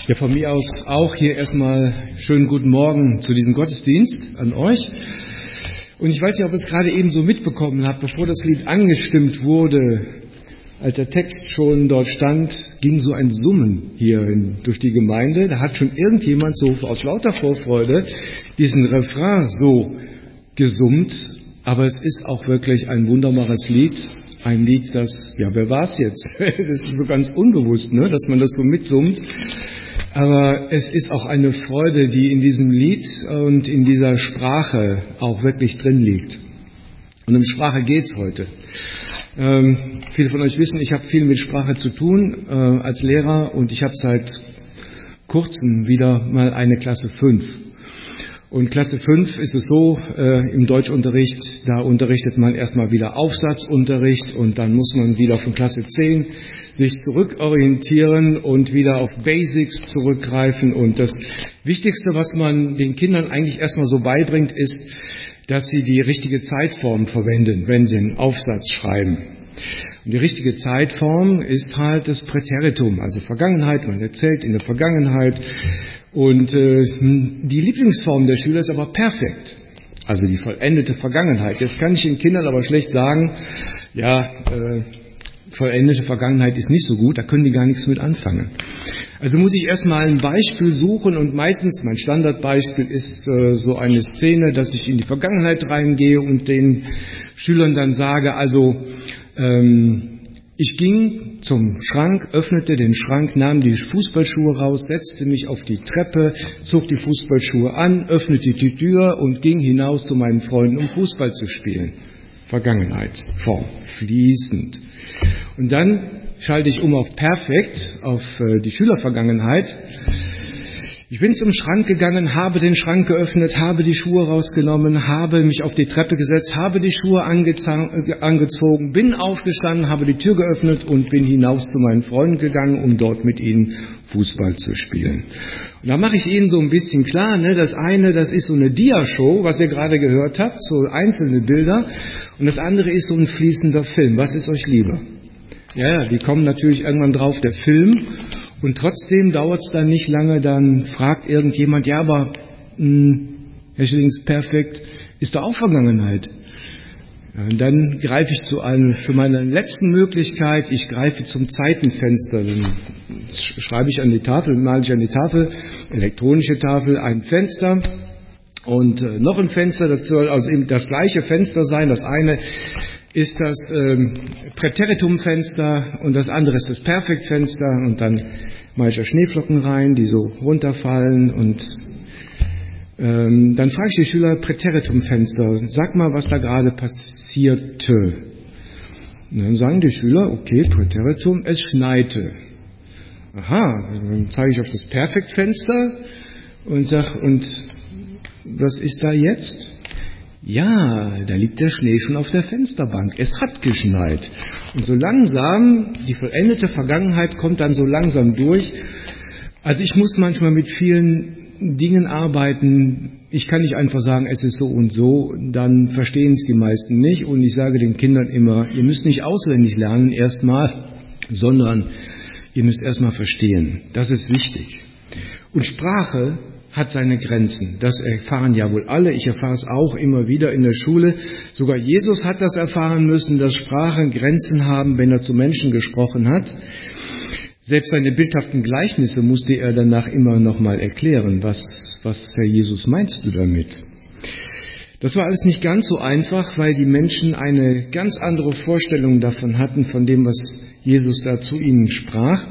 Ja, von mir aus auch hier erstmal schönen guten Morgen zu diesem Gottesdienst an euch. Und ich weiß nicht, ob ihr es gerade eben so mitbekommen habt, bevor das Lied angestimmt wurde, als der Text schon dort stand, ging so ein Summen hier durch die Gemeinde. Da hat schon irgendjemand so aus lauter Vorfreude diesen Refrain so gesummt. Aber es ist auch wirklich ein wunderbares Lied. Ein Lied, das, ja, wer war es jetzt? Das ist so ganz unbewusst, ne, dass man das so mitsummt. Aber es ist auch eine Freude, die in diesem Lied und in dieser Sprache auch wirklich drin liegt. Und um Sprache geht's heute. Viele von euch wissen, ich habe viel mit Sprache zu tun als Lehrer und ich habe seit kurzem wieder mal eine Klasse 5. Und Klasse 5 ist es so, im Deutschunterricht, da unterrichtet man erstmal wieder Aufsatzunterricht und dann muss man wieder von Klasse 10 sich zurückorientieren und wieder auf Basics zurückgreifen. Und das Wichtigste, was man den Kindern eigentlich erstmal so beibringt, ist, dass sie die richtige Zeitform verwenden, wenn sie einen Aufsatz schreiben. Und die richtige Zeitform ist halt das Präteritum, also Vergangenheit, man erzählt in der Vergangenheit. Und die Lieblingsform der Schüler ist aber perfekt, also die vollendete Vergangenheit. Jetzt kann ich den Kindern aber schlecht sagen, vollendete Vergangenheit ist nicht so gut, da können die gar nichts mit anfangen. Also muss ich erstmal ein Beispiel suchen und meistens, mein Standardbeispiel ist so eine Szene, dass ich in die Vergangenheit reingehe und den Schülern dann sage, also ich ging zum Schrank, öffnete den Schrank, nahm die Fußballschuhe raus, setzte mich auf die Treppe, zog die Fußballschuhe an, öffnete die Tür und ging hinaus zu meinen Freunden, um Fußball zu spielen. Vergangenheitsform, fließend. Und dann schalte ich um auf perfekt, auf die Schülervergangenheit. Ich bin zum Schrank gegangen, habe den Schrank geöffnet, habe die Schuhe rausgenommen, habe mich auf die Treppe gesetzt, habe die Schuhe angezogen, bin aufgestanden, habe die Tür geöffnet und bin hinaus zu meinen Freunden gegangen, um dort mit ihnen Fußball zu spielen. Und da mache ich Ihnen so ein bisschen klar, ne, das eine, das ist so eine Dia-Show, was ihr gerade gehört habt, so einzelne Bilder, und das andere ist so ein fließender Film. Was ist euch lieber? Ja, die kommen natürlich irgendwann drauf, der Film. Und trotzdem dauert es dann nicht lange, dann fragt irgendjemand, ja, aber Herr Schillings, perfekt, ist doch auch Vergangenheit. Ja, und dann greife ich zu meiner letzten Möglichkeit, ich greife zum Zeitenfenster. Dann schreibe ich an die Tafel, male ich an die Tafel, elektronische Tafel, ein Fenster und noch ein Fenster, das soll also eben das gleiche Fenster sein, das eine ist das Präteritumfenster und das andere ist das Perfektfenster und dann mache ich da Schneeflocken rein, die so runterfallen und dann frage ich die Schüler, Präteritumfenster, sag mal, was da gerade passierte. Und dann sagen die Schüler, okay, Präteritum, es schneite. Aha, dann zeige ich auf das Perfektfenster und sage, und was ist da jetzt? Ja, da liegt der Schnee schon auf der Fensterbank. Es hat geschneit. Und so langsam, die vollendete Vergangenheit kommt dann so langsam durch. Also ich muss manchmal mit vielen Dingen arbeiten. Ich kann nicht einfach sagen, es ist so und so, dann verstehen es die meisten nicht. Und ich sage den Kindern immer, ihr müsst nicht auswendig lernen erstmal, sondern ihr müsst erstmal verstehen. Das ist wichtig. Und Sprache hat seine Grenzen. Das erfahren ja wohl alle. Ich erfahre es auch immer wieder in der Schule. Sogar Jesus hat das erfahren müssen, dass Sprachen Grenzen haben, wenn er zu Menschen gesprochen hat. Selbst seine bildhaften Gleichnisse musste er danach immer noch mal erklären. Was Herr Jesus, meinst du damit? Das war alles nicht ganz so einfach, weil die Menschen eine ganz andere Vorstellung davon hatten, von dem, was Jesus da zu ihnen sprach.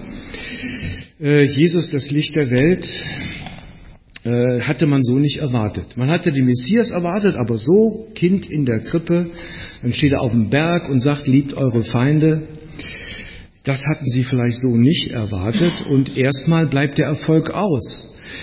Jesus, das Licht der Welt, hatte man so nicht erwartet. Man hatte den Messias erwartet, aber so, Kind in der Krippe, dann steht er auf dem Berg und sagt, liebt eure Feinde. Das hatten sie vielleicht so nicht erwartet und erstmal bleibt der Erfolg aus.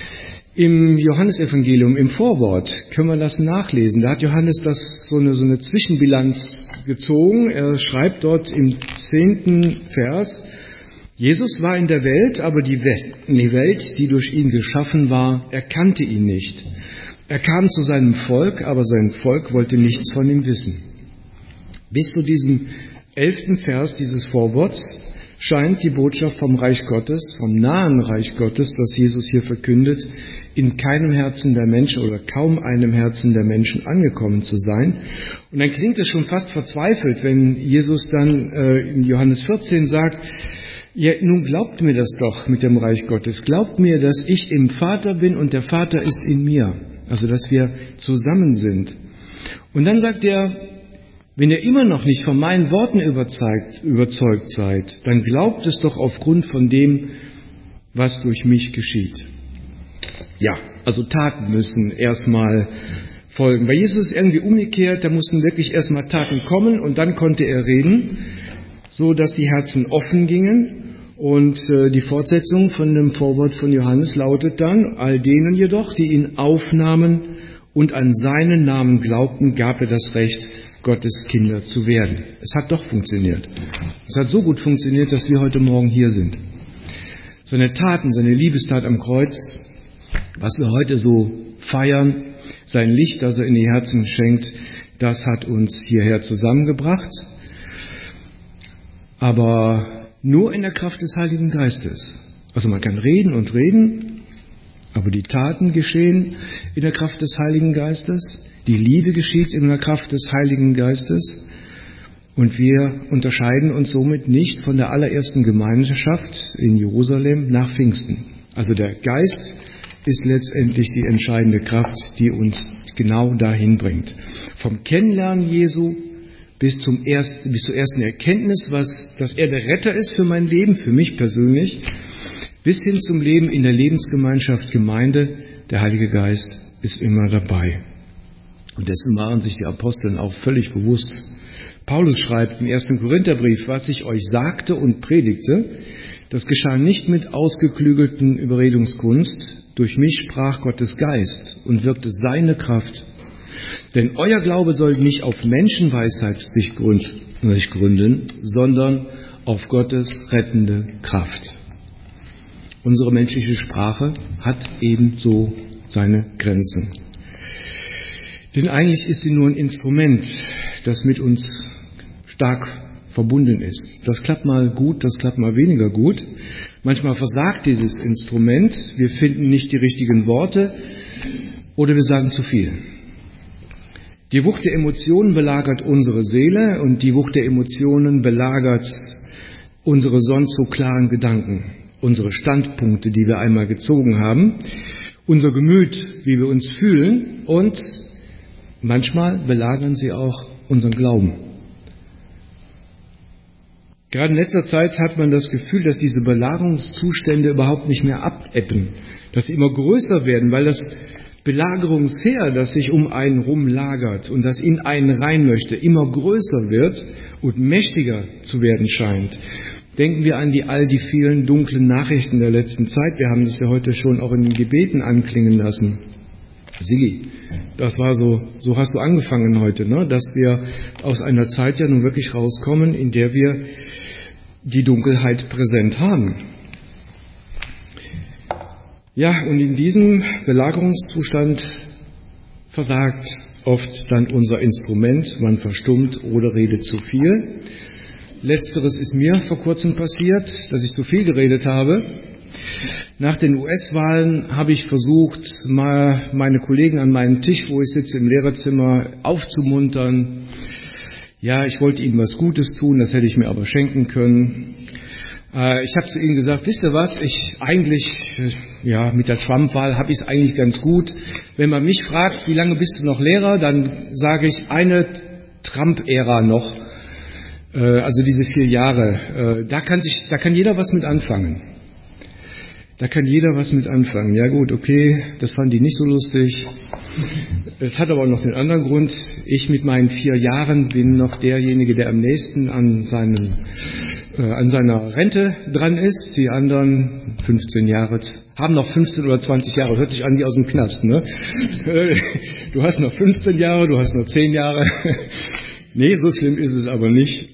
Im Johannesevangelium, im Vorwort, können wir das nachlesen. Da hat Johannes das so eine Zwischenbilanz gezogen. Er schreibt dort im 10. Vers, Jesus war in der Welt, aber die Welt, die durch ihn geschaffen war, erkannte ihn nicht. Er kam zu seinem Volk, aber sein Volk wollte nichts von ihm wissen. Bis zu diesem 11. Vers dieses Vorworts scheint die Botschaft vom Reich Gottes, vom nahen Reich Gottes, das Jesus hier verkündet, in keinem Herzen der Menschen oder kaum einem Herzen der Menschen angekommen zu sein. Und dann klingt es schon fast verzweifelt, wenn Jesus dann in Johannes 14 sagt, ja, nun glaubt mir das doch mit dem Reich Gottes. Glaubt mir, dass ich im Vater bin und der Vater ist in mir. Also, dass wir zusammen sind. Und dann sagt er, wenn ihr immer noch nicht von meinen Worten überzeugt seid, dann glaubt es doch aufgrund von dem, was durch mich geschieht. Ja, also Taten müssen erstmal folgen. Bei Jesus ist irgendwie umgekehrt, da mussten wirklich erstmal Taten kommen und dann konnte er reden, so dass die Herzen offen gingen. Und die Fortsetzung von dem Vorwort von Johannes lautet dann, all denen jedoch, die ihn aufnahmen und an seinen Namen glaubten, gab er das Recht, Gottes Kinder zu werden. Es hat doch funktioniert. Es hat so gut funktioniert, dass wir heute Morgen hier sind. Seine Taten, seine Liebestat am Kreuz, was wir heute so feiern, sein Licht, das er in die Herzen schenkt, das hat uns hierher zusammengebracht. Aber nur in der Kraft des Heiligen Geistes. Also man kann reden und reden, aber die Taten geschehen in der Kraft des Heiligen Geistes. Die Liebe geschieht in der Kraft des Heiligen Geistes. Und wir unterscheiden uns somit nicht von der allerersten Gemeinschaft in Jerusalem nach Pfingsten. Also der Geist ist letztendlich die entscheidende Kraft, die uns genau dahin bringt. Vom Kennenlernen Jesu bis zur ersten Erkenntnis, dass er der Retter ist für mein Leben, für mich persönlich, bis hin zum Leben in der Lebensgemeinschaft Gemeinde, der Heilige Geist ist immer dabei. Und dessen waren sich die Aposteln auch völlig bewusst. Paulus schreibt im 1. Korintherbrief, was ich euch sagte und predigte, das geschah nicht mit ausgeklügelten Überredungskunst, durch mich sprach Gottes Geist und wirkte seine Kraft. Denn euer Glaube soll nicht auf Menschenweisheit sich gründen, sondern auf Gottes rettende Kraft. Unsere menschliche Sprache hat ebenso seine Grenzen. Denn eigentlich ist sie nur ein Instrument, das mit uns stark verbunden ist. Das klappt mal gut, das klappt mal weniger gut. Manchmal versagt dieses Instrument, wir finden nicht die richtigen Worte oder wir sagen zu viel. Die Wucht der Emotionen belagert unsere Seele und die Wucht der Emotionen belagert unsere sonst so klaren Gedanken, unsere Standpunkte, die wir einmal gezogen haben, unser Gemüt, wie wir uns fühlen und manchmal belagern sie auch unseren Glauben. Gerade in letzter Zeit hat man das Gefühl, dass diese Belagerungszustände überhaupt nicht mehr abebben, dass sie immer größer werden, weil das Belagerungsheer, das sich um einen rumlagert und das in einen rein möchte, immer größer wird und mächtiger zu werden scheint. Denken wir an all die vielen dunklen Nachrichten der letzten Zeit. Wir haben das ja heute schon auch in den Gebeten anklingen lassen. Sigi, das war so hast du angefangen heute, ne? Dass wir aus einer Zeit ja nun wirklich rauskommen, in der wir die Dunkelheit präsent haben. Ja, und in diesem Belagerungszustand versagt oft dann unser Instrument, man verstummt oder redet zu viel. Letzteres ist mir vor kurzem passiert, dass ich zu viel geredet habe. Nach den US-Wahlen habe ich versucht, mal meine Kollegen an meinem Tisch, wo ich sitze im Lehrerzimmer, aufzumuntern. Ja, ich wollte ihnen was Gutes tun, das hätte ich mir aber schenken können. Ich habe zu ihnen gesagt, wisst ihr was, mit der Trump-Wahl habe ich es eigentlich ganz gut. Wenn man mich fragt, wie lange bist du noch Lehrer, dann sage ich eine Trump-Ära noch, also diese 4 Jahre. Da kann jeder was mit anfangen. Ja gut, okay, das fanden die nicht so lustig. Es hat aber auch noch den anderen Grund. Ich mit meinen 4 Jahren bin noch derjenige, der am nächsten an seiner Rente dran ist. Die anderen 15 Jahre haben noch 15 oder 20 Jahre. Hört sich an wie aus dem Knast, ne? Du hast noch 15 Jahre, du hast noch 10 Jahre. Nee, so schlimm ist es aber nicht.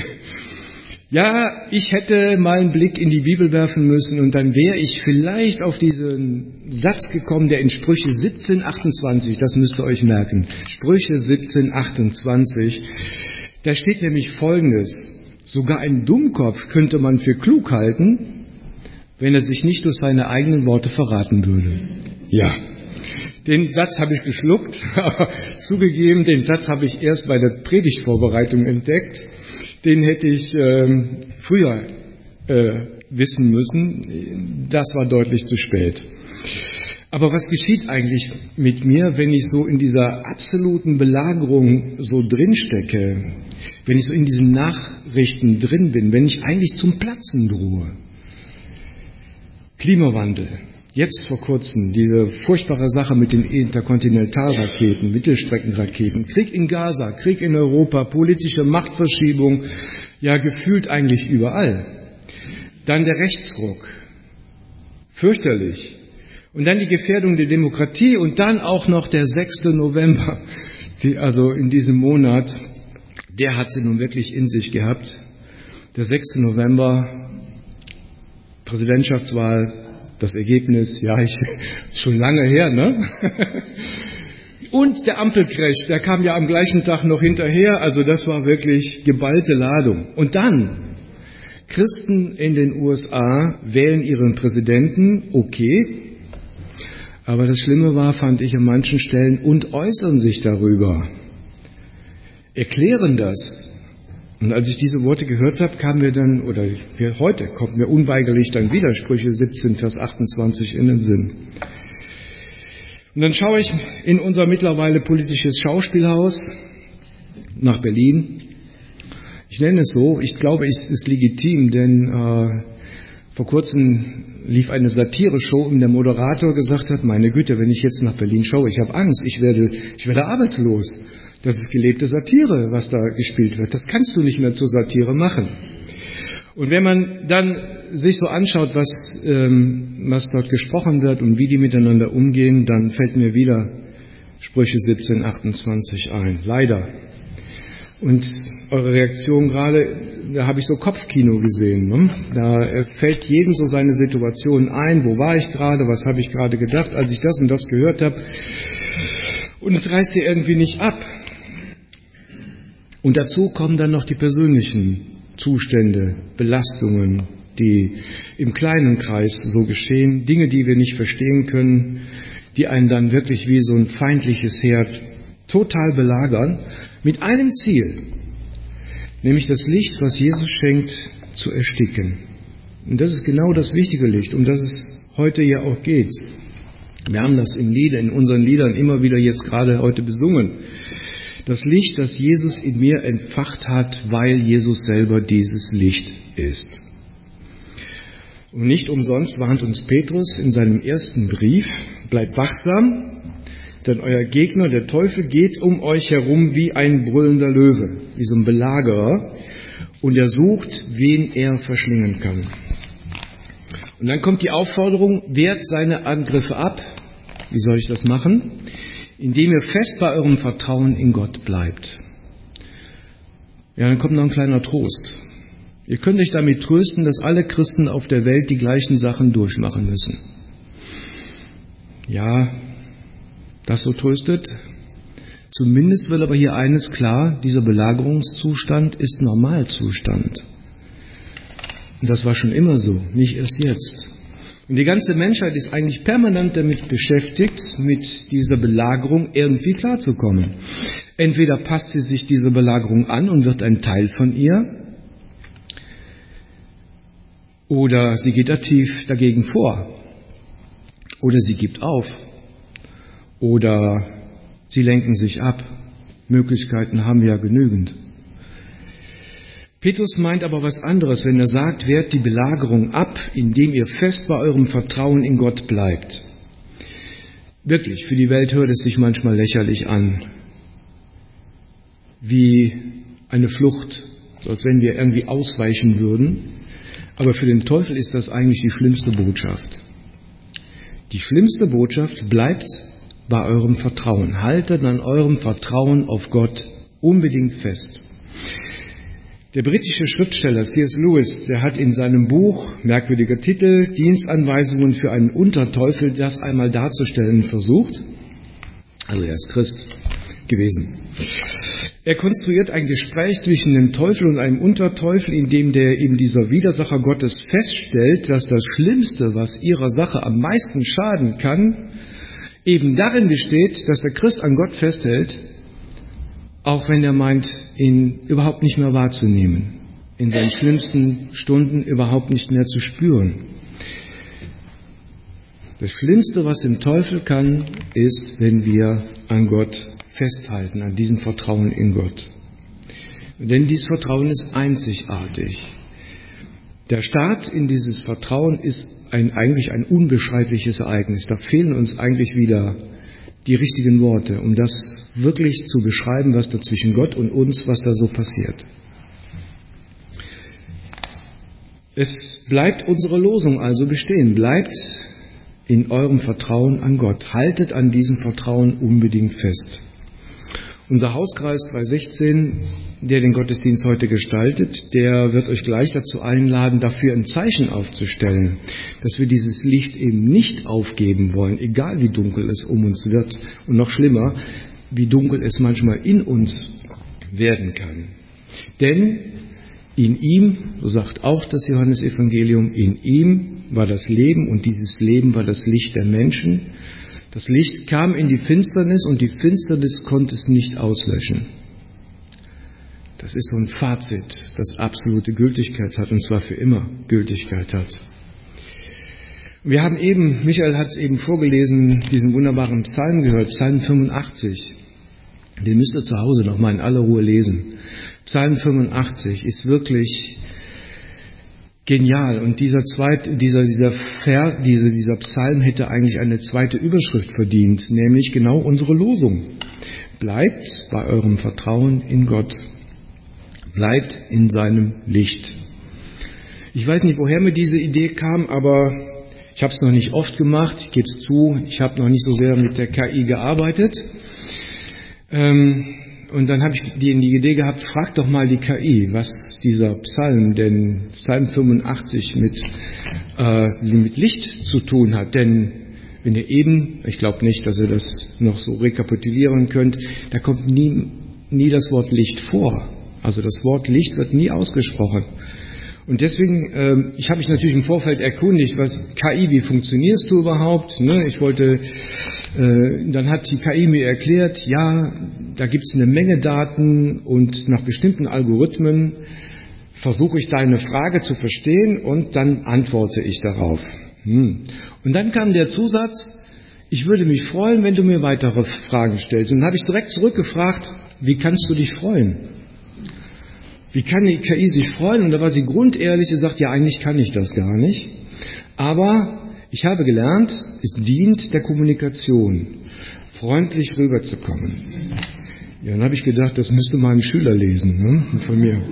Ja, ich hätte mal einen Blick in die Bibel werfen müssen und dann wäre ich vielleicht auf diesen Satz gekommen, der in Sprüche 17,28, das müsst ihr euch merken, Sprüche 17,28, da steht nämlich Folgendes: Sogar ein Dummkopf könnte man für klug halten, wenn er sich nicht durch seine eigenen Worte verraten würde. Ja, den Satz habe ich geschluckt, aber zugegeben, den Satz habe ich erst bei der Predigtvorbereitung entdeckt. Den hätte ich früher wissen müssen. Das war deutlich zu spät. Aber was geschieht eigentlich mit mir, wenn ich so in dieser absoluten Belagerung so drinstecke, wenn ich so in diesen Nachrichten drin bin, wenn ich eigentlich zum Platzen drohe? Klimawandel. Jetzt vor kurzem diese furchtbare Sache mit den Interkontinentalraketen, Mittelstreckenraketen, Krieg in Gaza, Krieg in Europa, politische Machtverschiebung, ja gefühlt eigentlich überall. Dann der Rechtsruck. Fürchterlich. Und dann die Gefährdung der Demokratie und dann auch noch der 6. November, also in diesem Monat, der hat sie nun wirklich in sich gehabt. Der 6. November, Präsidentschaftswahl, das Ergebnis, ja, schon lange her, ne? Und der Ampelcrash, der kam ja am gleichen Tag noch hinterher, also das war wirklich geballte Ladung. Und dann, Christen in den USA wählen ihren Präsidenten, okay, aber das Schlimme war, fand ich an manchen Stellen, und äußern sich darüber, erklären das. Und als ich diese Worte gehört habe, heute kommt mir unweigerlich dann wieder Sprüche 17, Vers 28 in den Sinn. Und dann schaue ich in unser mittlerweile politisches Schauspielhaus nach Berlin. Ich nenne es so, ich glaube, es ist legitim, denn vor kurzem lief eine Satire-Show, in der Moderator gesagt hat, meine Güte, wenn ich jetzt nach Berlin schaue, ich habe Angst, ich werde arbeitslos. Das ist gelebte Satire, was da gespielt wird. Das kannst du nicht mehr zur Satire machen. Und wenn man dann sich so anschaut, was dort gesprochen wird und wie die miteinander umgehen, dann fällt mir wieder Sprüche 17, 28 ein. Leider. Und eure Reaktion gerade, da habe ich so Kopfkino gesehen. Ne? Da fällt jedem so seine Situation ein. Wo war ich gerade? Was habe ich gerade gedacht, als ich das und das gehört habe? Und es reißt dir irgendwie nicht ab. Und dazu kommen dann noch die persönlichen Zustände, Belastungen, die im kleinen Kreis so geschehen, Dinge, die wir nicht verstehen können, die einen dann wirklich wie so ein feindliches Herd total belagern, mit einem Ziel, nämlich das Licht, was Jesus schenkt, zu ersticken. Und das ist genau das wichtige Licht, um das es heute ja auch geht. Wir haben das in unseren Liedern immer wieder jetzt gerade heute besungen. Das Licht, das Jesus in mir entfacht hat, weil Jesus selber dieses Licht ist. Und nicht umsonst warnt uns Petrus in seinem ersten Brief, bleibt wachsam, denn euer Gegner, der Teufel, geht um euch herum wie ein brüllender Löwe, wie so ein Belagerer, und er sucht, wen er verschlingen kann. Und dann kommt die Aufforderung, wehrt seine Angriffe ab. Wie soll ich das machen? Indem ihr fest bei eurem Vertrauen in Gott bleibt. Ja, dann kommt noch ein kleiner Trost. Ihr könnt euch damit trösten, dass alle Christen auf der Welt die gleichen Sachen durchmachen müssen. Ja, das so tröstet. Zumindest wird aber hier eines klar, dieser Belagerungszustand ist Normalzustand. Und das war schon immer so, nicht erst jetzt. Und die ganze Menschheit ist eigentlich permanent damit beschäftigt, mit dieser Belagerung irgendwie klarzukommen. Entweder passt sie sich dieser Belagerung an und wird ein Teil von ihr, oder sie geht aktiv dagegen vor, oder sie gibt auf, oder sie lenken sich ab. Möglichkeiten haben wir ja genügend. Petrus meint aber was anderes, wenn er sagt, wehrt die Belagerung ab, indem ihr fest bei eurem Vertrauen in Gott bleibt. Wirklich, für die Welt hört es sich manchmal lächerlich an, wie eine Flucht, so als wenn wir irgendwie ausweichen würden. Aber für den Teufel ist das eigentlich die schlimmste Botschaft. Die schlimmste Botschaft: bleibt bei eurem Vertrauen. Haltet an eurem Vertrauen auf Gott unbedingt fest. Der britische Schriftsteller C.S. Lewis, der hat in seinem Buch, merkwürdiger Titel, Dienstanweisungen für einen Unterteufel, das einmal darzustellen versucht. Also er ist Christ gewesen. Er konstruiert ein Gespräch zwischen dem Teufel und einem Unterteufel, in dem eben dieser Widersacher Gottes feststellt, dass das Schlimmste, was ihrer Sache am meisten schaden kann, eben darin besteht, dass der Christ an Gott festhält, auch wenn er meint, ihn überhaupt nicht mehr wahrzunehmen, in seinen schlimmsten Stunden überhaupt nicht mehr zu spüren. Das Schlimmste, was im Teufel kann, ist, wenn wir an Gott festhalten, an diesem Vertrauen in Gott. Denn dieses Vertrauen ist einzigartig. Der Start in dieses Vertrauen ist eigentlich ein unbeschreibliches Ereignis. Da fehlen uns eigentlich wieder die richtigen Worte, um das wirklich zu beschreiben, was da zwischen Gott und uns, was da so passiert. Es bleibt unsere Losung also bestehen. Bleibt in eurem Vertrauen an Gott. Haltet an diesem Vertrauen unbedingt fest. Unser Hauskreis 316, der den Gottesdienst heute gestaltet, der wird euch gleich dazu einladen, dafür ein Zeichen aufzustellen, dass wir dieses Licht eben nicht aufgeben wollen, egal wie dunkel es um uns wird und noch schlimmer, wie dunkel es manchmal in uns werden kann. Denn in ihm, so sagt auch das Johannesevangelium, in ihm war das Leben und dieses Leben war das Licht der Menschen. Das Licht kam in die Finsternis und die Finsternis konnte es nicht auslöschen. Das ist so ein Fazit, das absolute Gültigkeit hat, und zwar für immer Gültigkeit hat. Wir haben eben, Michael hat es eben vorgelesen, diesen wunderbaren Psalm gehört, Psalm 85. Den müsst ihr zu Hause nochmal in aller Ruhe lesen. Psalm 85 ist wirklich genial, und dieser Psalm hätte eigentlich eine zweite Überschrift verdient, nämlich genau unsere Losung. Bleibt bei eurem Vertrauen in Gott. Bleibt in seinem Licht. Ich weiß nicht, woher mir diese Idee kam, aber ich habe es noch nicht oft gemacht, ich gebe es zu, ich habe noch nicht so sehr mit der KI gearbeitet. Und dann habe ich die Idee gehabt, frag doch mal die KI, was dieser Psalm, denn Psalm 85 mit Licht zu tun hat. Denn wenn ihr eben, ich glaube nicht, dass ihr das noch so rekapitulieren könnt, da kommt nie das Wort Licht vor. Also das Wort Licht wird nie ausgesprochen. Und deswegen, ich habe mich natürlich im Vorfeld erkundigt, was KI, wie funktionierst du überhaupt? Ne? Dann hat die KI mir erklärt, ja, da gibt es eine Menge Daten und nach bestimmten Algorithmen versuche ich deine Frage zu verstehen und dann antworte ich darauf. Und dann kam der Zusatz, ich würde mich freuen, wenn du mir weitere Fragen stellst. Und dann habe ich direkt zurückgefragt, wie kannst du dich freuen? Wie kann die KI sich freuen? Und da war sie grundehrlich, sie sagt, ja, eigentlich kann ich das gar nicht. Aber ich habe gelernt, es dient der Kommunikation, freundlich rüberzukommen. Ja, dann habe ich gedacht, das müsste mal ein Schüler lesen, ne, von mir.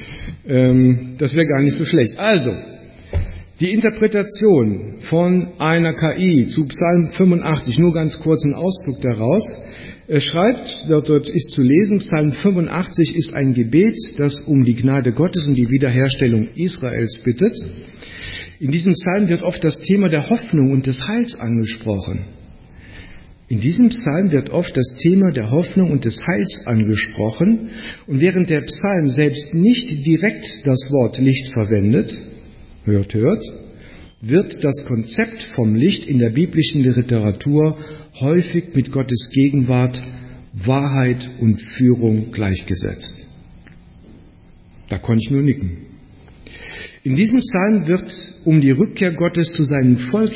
Das wäre gar nicht so schlecht. Also, die Interpretation von einer KI zu Psalm 85, nur ganz kurz ein Auszug daraus. Er schreibt, dort ist zu lesen, Psalm 85 ist ein Gebet, das um die Gnade Gottes und die Wiederherstellung Israels bittet. In diesem Psalm wird oft das Thema der Hoffnung und des Heils angesprochen. In diesem Psalm wird oft das Thema der Hoffnung und des Heils angesprochen, und während der Psalm selbst nicht direkt das Wort Licht verwendet, hört, wird das Konzept vom Licht in der biblischen Literatur häufig mit Gottes Gegenwart, Wahrheit und Führung gleichgesetzt. Da konnte ich nur nicken. In diesem Psalm wird um die Rückkehr Gottes zu seinem Volk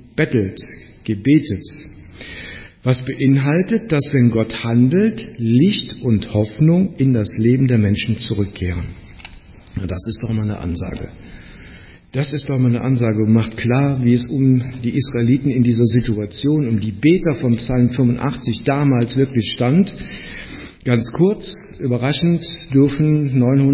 gebetet, was beinhaltet, dass wenn Gott handelt, Licht und Hoffnung in das Leben der Menschen zurückkehren. Das ist doch mal eine Ansage. Das ist doch mal eine Ansage und macht klar, wie es um die Israeliten in dieser Situation, um die Beter vom Psalm 85 damals wirklich stand. Ganz kurz, überraschend, dürfen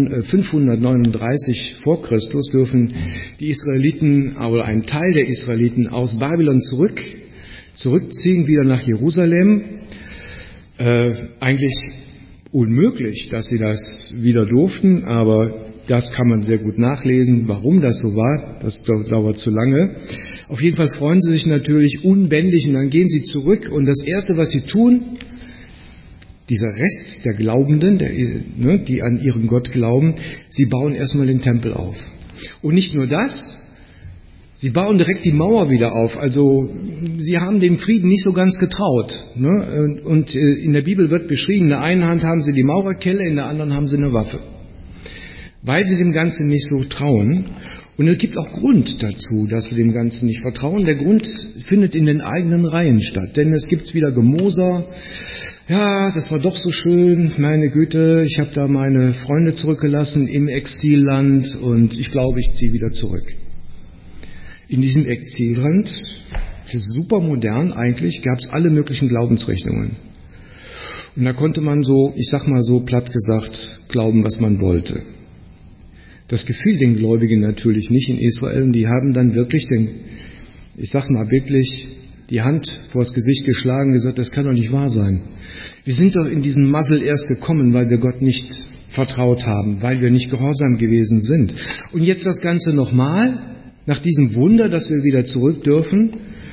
539 vor Christus dürfen die Israeliten, oder ein Teil der Israeliten aus Babylon zurückziehen, wieder nach Jerusalem. Eigentlich unmöglich, dass sie das wieder durften, aber das kann man sehr gut nachlesen, warum das so war. Das dauert zu lange. Auf jeden Fall freuen sie sich natürlich unbändig und dann gehen sie zurück und das Erste, was sie tun, dieser Rest der Glaubenden, die an ihren Gott glauben, sie bauen erstmal den Tempel auf. Und nicht nur das, sie bauen direkt die Mauer wieder auf. Also sie haben dem Frieden nicht so ganz getraut. Und in der Bibel wird beschrieben, in der einen Hand haben sie die Maurerkelle, in der anderen haben sie eine Waffe. Weil sie dem Ganzen nicht so trauen. Und es gibt auch Grund dazu, dass sie dem Ganzen nicht vertrauen. Der Grund findet in den eigenen Reihen statt. Denn es gibt wieder Gemoser. Ja, das war doch so schön. Meine Güte, ich habe da meine Freunde zurückgelassen im Exilland und ich glaube, ich ziehe wieder zurück. In diesem Exilland, das ist super modern eigentlich, gab es alle möglichen Glaubensrichtungen. Und da konnte man so, ich sag mal so platt gesagt, glauben, was man wollte. Das gefiel den Gläubigen natürlich nicht in Israel und die haben dann wirklich ich sag mal wirklich, die Hand vors Gesicht geschlagen und gesagt, das kann doch nicht wahr sein. Wir sind doch in diesen Muzzle erst gekommen, weil wir Gott nicht vertraut haben, weil wir nicht gehorsam gewesen sind. Und jetzt das Ganze nochmal, nach diesem Wunder, dass wir wieder zurück dürfen.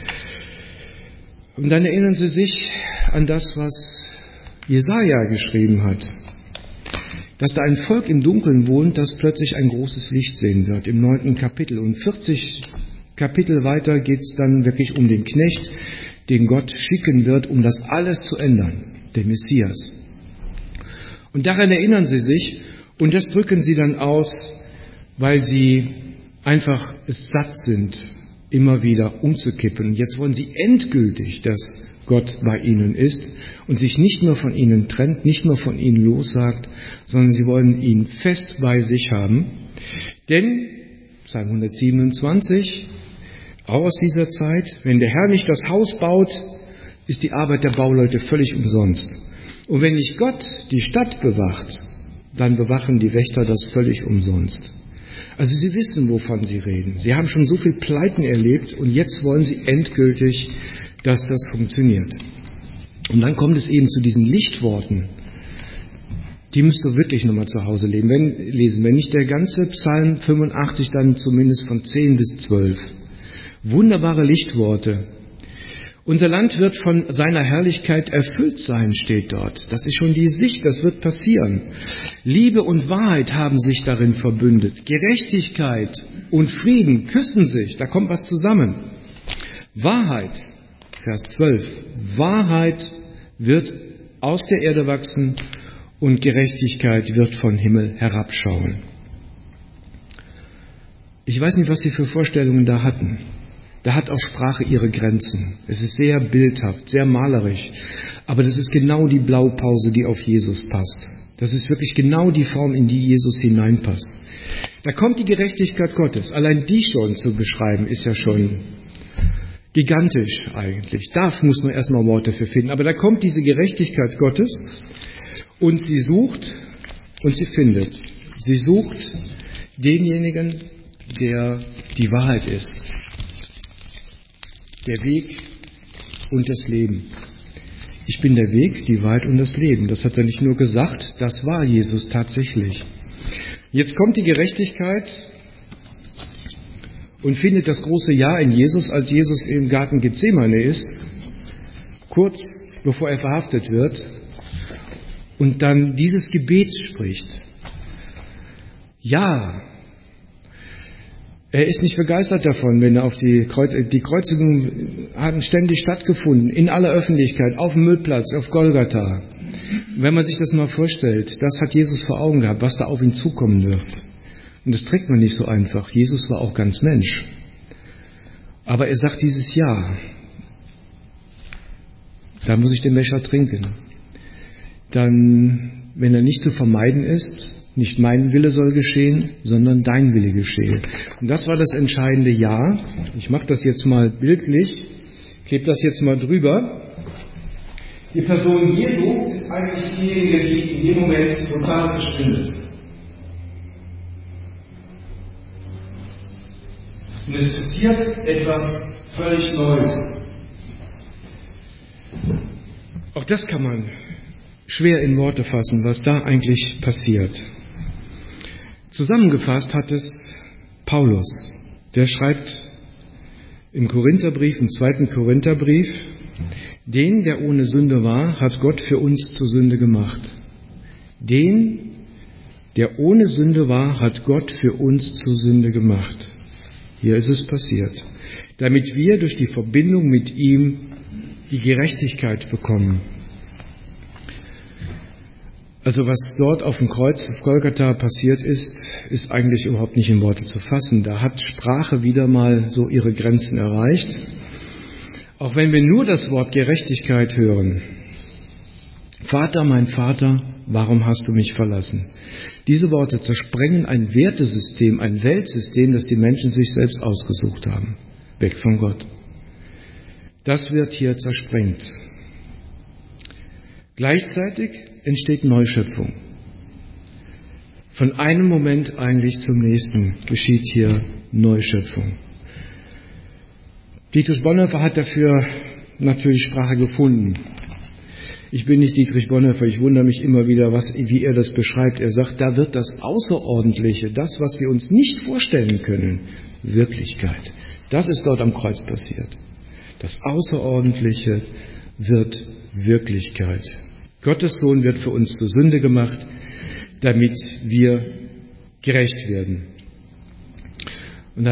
Und dann erinnern sie sich an das, was Jesaja geschrieben hat. Dass da ein Volk im Dunkeln wohnt, das plötzlich ein großes Licht sehen wird, im 9. Kapitel. Und 40 Kapitel weiter geht es dann wirklich um den Knecht, den Gott schicken wird, um das alles zu ändern, den Messias. Und daran erinnern sie sich und das drücken sie dann aus, weil sie einfach es satt sind, immer wieder umzukippen. Jetzt wollen sie endgültig, dass Gott bei ihnen ist und sich nicht nur von ihnen trennt, nicht nur von ihnen lossagt, sondern sie wollen ihn fest bei sich haben. Denn, Psalm 127, auch aus dieser Zeit, wenn der Herr nicht das Haus baut, ist die Arbeit der Bauleute völlig umsonst. Und wenn nicht Gott die Stadt bewacht, dann bewachen die Wächter das völlig umsonst. Also sie wissen, wovon sie reden. Sie haben schon so viel Pleiten erlebt und jetzt wollen sie endgültig, dass das funktioniert. Und dann kommt es eben zu diesen Lichtworten. Die müsst ihr wirklich nochmal zu Hause lesen. Wenn nicht der ganze Psalm 85, dann zumindest von 10 bis 12. Wunderbare Lichtworte. Unser Land wird von seiner Herrlichkeit erfüllt sein, steht dort. Das ist schon die Sicht, das wird passieren. Liebe und Wahrheit haben sich darin verbündet. Gerechtigkeit und Frieden küssen sich, da kommt was zusammen. Wahrheit, Vers 12. Wahrheit wird aus der Erde wachsen und Gerechtigkeit wird vom Himmel herabschauen. Ich weiß nicht, was Sie für Vorstellungen da hatten. Da hat auch Sprache ihre Grenzen. Es ist sehr bildhaft, sehr malerisch. Aber das ist genau die Blaupause, die auf Jesus passt. Das ist wirklich genau die Form, in die Jesus hineinpasst. Da kommt die Gerechtigkeit Gottes. Allein die schon zu beschreiben, ist ja schon gigantisch eigentlich. Da muss man erstmal Worte für finden. Aber da kommt diese Gerechtigkeit Gottes und sie sucht und sie findet. Sie sucht denjenigen, der die Wahrheit ist. Der Weg und das Leben. Ich bin der Weg, die Wahrheit und das Leben. Das hat er nicht nur gesagt, das war Jesus tatsächlich. Jetzt kommt die Gerechtigkeit und findet das große Ja in Jesus, als Jesus im Garten Gethsemane ist, kurz bevor er verhaftet wird und dann dieses Gebet spricht. Ja, er ist nicht begeistert davon, wenn er auf die Kreuzigungen haben ständig stattgefunden, in aller Öffentlichkeit, auf dem Müllplatz, auf Golgatha. Wenn man sich das mal vorstellt, das hat Jesus vor Augen gehabt, was da auf ihn zukommen wird. Und das trägt man nicht so einfach. Jesus war auch ganz Mensch. Aber er sagt dieses Ja. Da muss ich den Becher trinken. Dann, wenn er nicht zu vermeiden ist, nicht mein Wille soll geschehen, sondern dein Wille geschehe. Und das war das entscheidende Ja. Ich mache das jetzt mal bildlich, klebe das jetzt mal drüber. Die Person Jesu ist eigentlich diejenige, die in dem Moment total verschwindet. Und es passiert etwas völlig Neues. Auch das kann man schwer in Worte fassen, was da eigentlich passiert. Zusammengefasst hat es Paulus. Der schreibt im Korintherbrief, im 2. Korintherbrief, Den, der ohne Sünde war, hat Gott für uns zur Sünde gemacht. Den, der ohne Sünde war, hat Gott für uns zur Sünde gemacht. Hier ist es passiert. Damit wir durch die Verbindung mit ihm die Gerechtigkeit bekommen. Also was dort auf dem Kreuz auf Golgatha passiert ist eigentlich überhaupt nicht in Worte zu fassen. Da hat Sprache wieder mal so ihre Grenzen erreicht. Auch wenn wir nur das Wort Gerechtigkeit hören. Vater, mein Vater, warum hast du mich verlassen? Diese Worte zersprengen ein Wertesystem, ein Weltsystem, das die Menschen sich selbst ausgesucht haben. Weg von Gott. Das wird hier zersprengt. Gleichzeitig entsteht Neuschöpfung. Von einem Moment eigentlich zum nächsten geschieht hier Neuschöpfung. Dietrich Bonhoeffer hat dafür natürlich Sprache gefunden. Ich bin nicht Dietrich Bonhoeffer, ich wundere mich immer wieder, wie er das beschreibt. Er sagt, da wird das Außerordentliche, das, was wir uns nicht vorstellen können, Wirklichkeit. Das ist dort am Kreuz passiert. Das Außerordentliche wird Wirklichkeit. Gottes Sohn wird für uns zur Sünde gemacht, damit wir gerecht werden. Und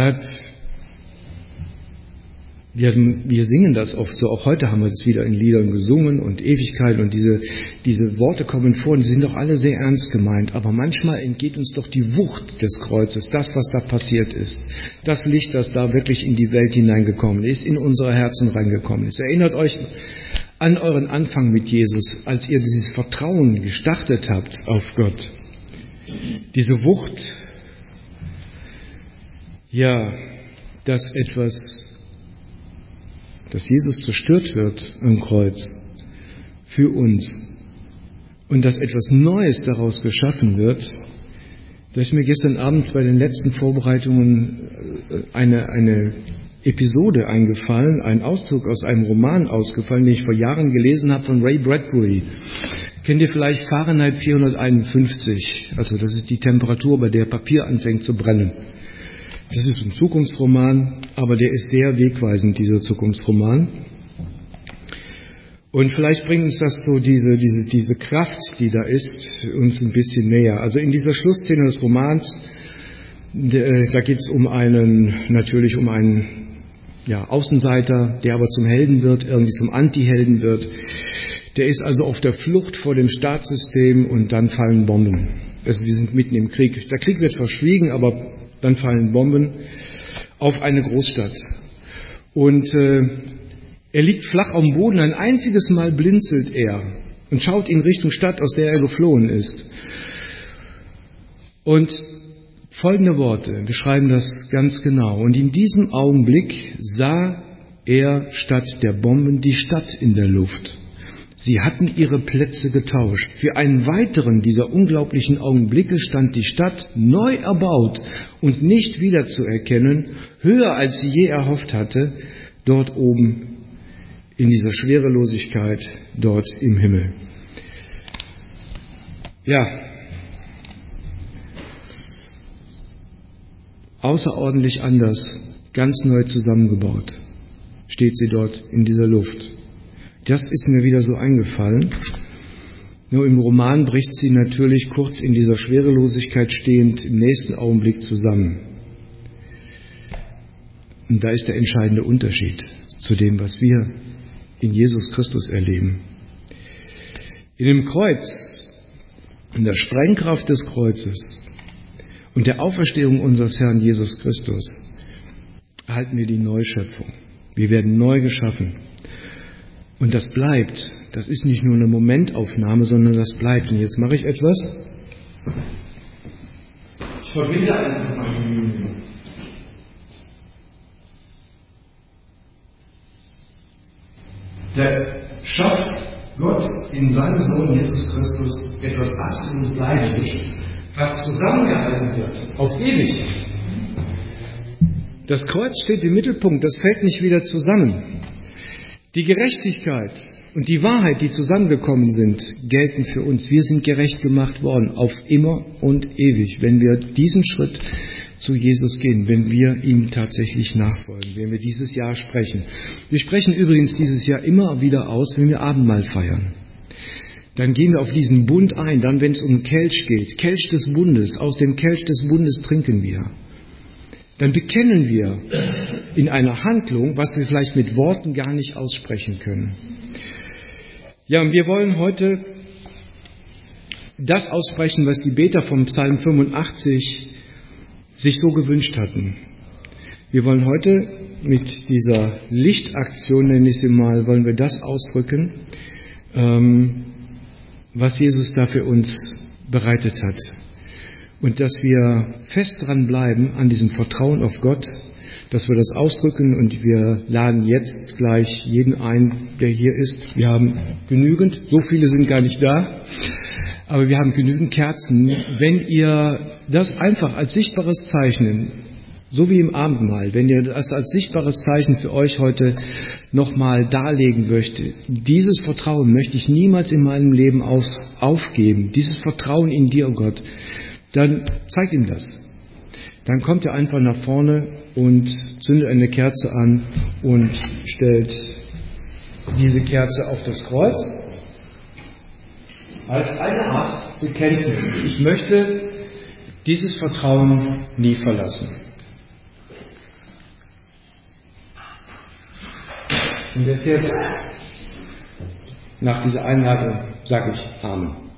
wir singen das oft so, auch heute haben wir das wieder in Liedern gesungen und Ewigkeit und diese Worte kommen vor und die sind doch alle sehr ernst gemeint, aber manchmal entgeht uns doch die Wucht des Kreuzes, das, was da passiert ist, das Licht, das da wirklich in die Welt hineingekommen ist, in unsere Herzen reingekommen ist. Erinnert euch an euren Anfang mit Jesus, als ihr dieses Vertrauen gestartet habt auf Gott. Diese Wucht, ja, dass Jesus zerstört wird am Kreuz für uns und dass etwas Neues daraus geschaffen wird, da ist mir gestern Abend bei den letzten Vorbereitungen eine Episode eingefallen, ein Auszug aus einem Roman ausgefallen, den ich vor Jahren gelesen habe von Ray Bradbury. Kennt ihr vielleicht Fahrenheit 451? Also das ist die Temperatur, bei der Papier anfängt zu brennen. Das ist ein Zukunftsroman, aber der ist sehr wegweisend, dieser Zukunftsroman. Und vielleicht bringt uns das so diese Kraft, die da ist, uns ein bisschen näher. Also in dieser Schlussszene des Romans, da geht es um einen Außenseiter, der aber zum Helden wird, irgendwie zum Anti-Helden wird. Der ist also auf der Flucht vor dem Staatssystem und dann fallen Bomben. Also wir sind mitten im Krieg. Der Krieg wird verschwiegen, aber dann fallen Bomben auf eine Großstadt. Und er liegt flach am Boden. Ein einziges Mal blinzelt er und schaut in Richtung Stadt, aus der er geflohen ist. Und folgende Worte beschreiben das ganz genau. Und in diesem Augenblick sah er statt der Bomben die Stadt in der Luft. Sie hatten ihre Plätze getauscht. Für einen weiteren dieser unglaublichen Augenblicke stand die Stadt neu erbaut und nicht wiederzuerkennen, höher als sie je erhofft hatte, dort oben in dieser Schwerelosigkeit, dort im Himmel. Ja, außerordentlich anders, ganz neu zusammengebaut, steht sie dort in dieser Luft. Das ist mir wieder so eingefallen. Nur im Roman bricht sie natürlich kurz in dieser Schwerelosigkeit stehend im nächsten Augenblick zusammen. Und da ist der entscheidende Unterschied zu dem, was wir in Jesus Christus erleben. In dem Kreuz, in der Sprengkraft des Kreuzes und der Auferstehung unseres Herrn Jesus Christus erhalten wir die Neuschöpfung. Wir werden neu geschaffen. Und das bleibt. Das ist nicht nur eine Momentaufnahme, sondern das bleibt. Und jetzt mache ich etwas. Ich verbinde einfach mal die Linie. Da schafft Gott in seinem Sohn Jesus Christus etwas absolut Bleibendes, was zusammengehalten wird, auf ewig. Das Kreuz steht im Mittelpunkt, das fällt nicht wieder zusammen. Die Gerechtigkeit und die Wahrheit, die zusammengekommen sind, gelten für uns. Wir sind gerecht gemacht worden, auf immer und ewig, wenn wir diesen Schritt zu Jesus gehen, wenn wir ihm tatsächlich nachfolgen, wenn wir dieses Jahr sprechen. Wir sprechen übrigens dieses Jahr immer wieder aus, wenn wir Abendmahl feiern. Dann gehen wir auf diesen Bund ein, dann wenn es um Kelch geht, Kelch des Bundes, aus dem Kelch des Bundes trinken wir. Dann bekennen wir in einer Handlung, was wir vielleicht mit Worten gar nicht aussprechen können. Ja, und wir wollen heute das aussprechen, was die Beter vom Psalm 85 sich so gewünscht hatten. Wir wollen heute mit dieser Lichtaktion, nenne ich sie mal, wollen wir das ausdrücken, was Jesus da für uns bereitet hat. Und dass wir fest dran bleiben an diesem Vertrauen auf Gott, dass wir das ausdrücken, und wir laden jetzt gleich jeden ein, der hier ist. Wir haben genügend, so viele sind gar nicht da, aber wir haben genügend Kerzen. Wenn ihr das einfach als sichtbares Zeichen, so wie im Abendmahl, wenn ihr das als sichtbares Zeichen für euch heute nochmal darlegen möchtet, dieses Vertrauen möchte ich niemals in meinem Leben aufgeben, dieses Vertrauen in dir, oh Gott, dann zeigt ihm das. Dann kommt er einfach nach vorne und zündet eine Kerze an und stellt diese Kerze auf das Kreuz als eine Art Bekenntnis. Ich möchte dieses Vertrauen nie verlassen. Und jetzt nach dieser Einladung sage ich Amen.